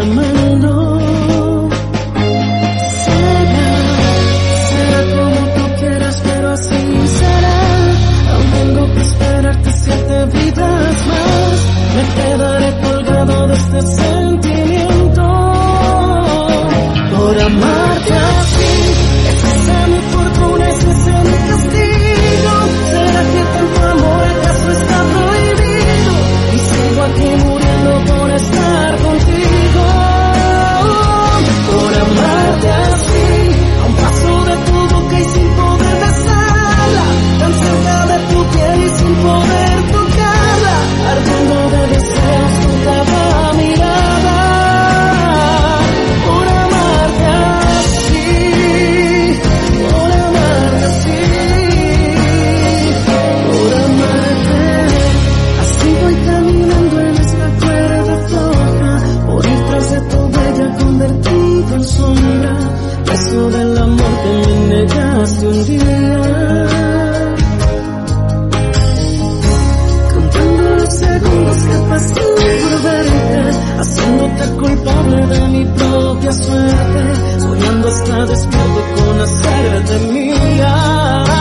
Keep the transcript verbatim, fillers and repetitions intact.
llamando. Será, será como tú quieras, pero así será. Aún tengo que esperarte siete vidas más. Me quedaré colgado de este sentimiento por amarte así. Es esa mi fortuna, es ese mi castigo. ¿Será que tanto amor acaso está prohibido? Y sigo aquí muriendo por estar contigo, por amarte así. A un paso de tu boca y sin poder besarla, tan cerca de tu piel y sin poder tocarla, ardiendo de deseos con cada mirada, por amarte así, por amarte así, por amarte. Así voy caminando en esta cuerda floja, por ir tras de tu bella convertido en sombra, preso del amor que me negaste un día. Contando los segundos que pasan por verte, haciéndote culpable de mi propia suerte, soñando hasta despierto con hacerte mía.